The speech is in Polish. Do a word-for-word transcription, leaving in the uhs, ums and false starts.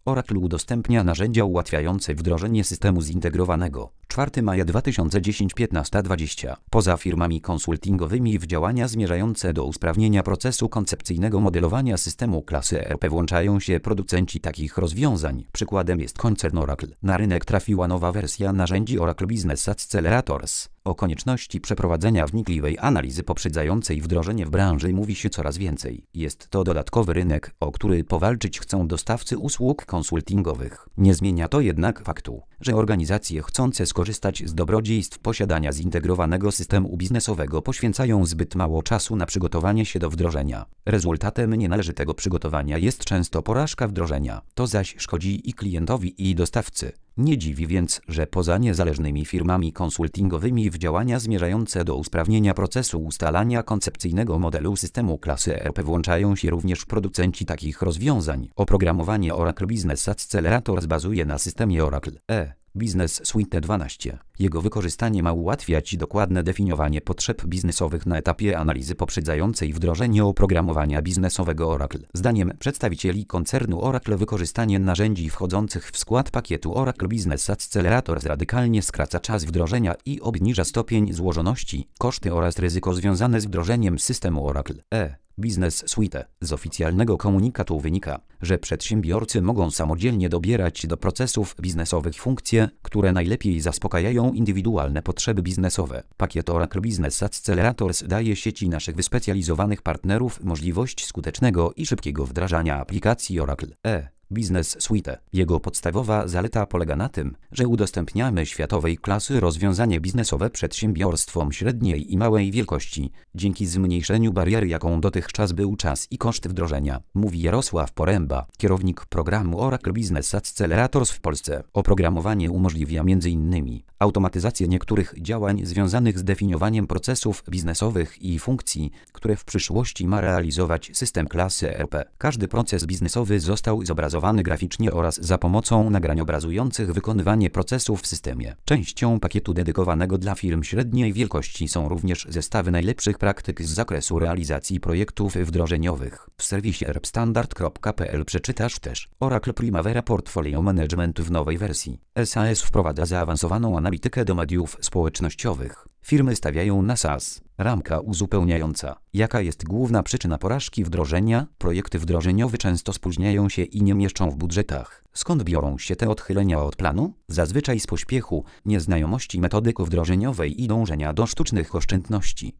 Oracle udostępnia narzędzia ułatwiające wdrożenie systemu zintegrowanego. czwartego maja dwa tysiące dziesiątego piętnaście dwadzieścia. Poza firmami konsultingowymi w działania zmierzające do usprawnienia procesu koncepcyjnego modelowania systemu klasy E R P włączają się producenci takich rozwiązań. Przykładem jest koncern Oracle. Na rynek trafiła nowa wersja narzędzi Oracle Business Accelerators. O konieczności przeprowadzenia wnikliwej analizy poprzedzającej wdrożenie w branży mówi się coraz więcej. Jest to dodatkowy rynek, o który powalczyć chcą dostawcy usług konsultingowych. Nie zmienia to jednak faktu, że organizacje chcące skorzystać z dobrodziejstw posiadania zintegrowanego systemu biznesowego poświęcają zbyt mało czasu na przygotowanie się do wdrożenia. Rezultatem nienależytego przygotowania jest często porażka wdrożenia. To zaś szkodzi i klientowi, i dostawcy. Nie dziwi więc, że poza niezależnymi firmami konsultingowymi w działania zmierzające do usprawnienia procesu ustalania koncepcyjnego modelu systemu klasy E R P włączają się również producenci takich rozwiązań. Oprogramowanie Oracle Business Accelerators bazuje na systemie Oracle E Business Suite dwanaście. Jego wykorzystanie ma ułatwiać dokładne definiowanie potrzeb biznesowych na etapie analizy poprzedzającej wdrożenie oprogramowania biznesowego Oracle. Zdaniem przedstawicieli koncernu Oracle wykorzystanie narzędzi wchodzących w skład pakietu Oracle Business Accelerators radykalnie skraca czas wdrożenia i obniża stopień złożoności, koszty oraz ryzyko związane z wdrożeniem systemu Oracle E Business Suite. Z oficjalnego komunikatu wynika, że przedsiębiorcy mogą samodzielnie dobierać do procesów biznesowych funkcje, które najlepiej zaspokajają indywidualne potrzeby biznesowe. Pakiet Oracle Business Accelerators daje sieci naszych wyspecjalizowanych partnerów możliwość skutecznego i szybkiego wdrażania aplikacji Oracle E Business Suite. Jego podstawowa zaleta polega na tym, że udostępniamy światowej klasy rozwiązanie biznesowe przedsiębiorstwom średniej i małej wielkości, dzięki zmniejszeniu bariery, jaką dotychczas był czas i koszt wdrożenia, mówi Jarosław Poręba, kierownik programu Oracle Business Accelerators w Polsce. Oprogramowanie umożliwia między innymi automatyzację niektórych działań związanych z definiowaniem procesów biznesowych i funkcji, które w przyszłości ma realizować system klasy E R P. Każdy proces biznesowy został zobrazowany graficznie oraz za pomocą nagrań obrazujących wykonywanie procesów w systemie. Częścią pakietu dedykowanego dla firm średniej wielkości są również zestawy najlepszych praktyk z zakresu realizacji projektów wdrożeniowych. W serwisie erbstandard kropka p l przeczytasz też: Oracle Primavera Portfolio Management w nowej wersji. S A S wprowadza zaawansowaną analitykę do mediów społecznościowych. Firmy stawiają na S A S. Ramka uzupełniająca. Jaka jest główna przyczyna porażki wdrożenia? Projekty wdrożeniowe często spóźniają się i nie mieszczą w budżetach. Skąd biorą się te odchylenia od planu? Zazwyczaj z pośpiechu, nieznajomości metodyk wdrożeniowej i dążenia do sztucznych oszczędności.